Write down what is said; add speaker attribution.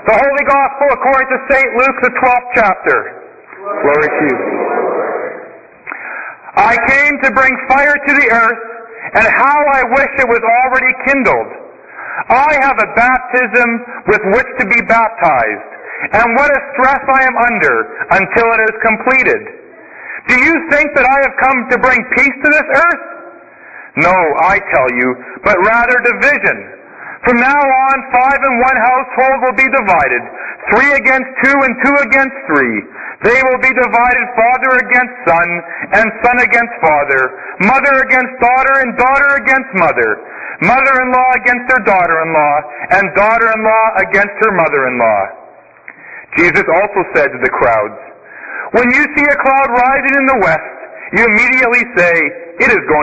Speaker 1: The Holy Gospel according to St. Luke, the 12th chapter. Glory to you. I came to bring fire to the earth, and how I wish it was already kindled. I have a baptism with which to be baptized, and what a stress I am under until it is completed. Do you think that I have come to bring peace to this earth? No, I tell you, but rather division. From now on, 5 in one household will be divided, 3 against 2 and 2 against 3. They will be divided, father against son, and son against father, mother against daughter, and daughter against mother, mother-in-law against her daughter-in-law, and daughter-in-law against her mother-in-law. Jesus also said to the crowds, when you see a cloud rising in the west, you immediately say, it is going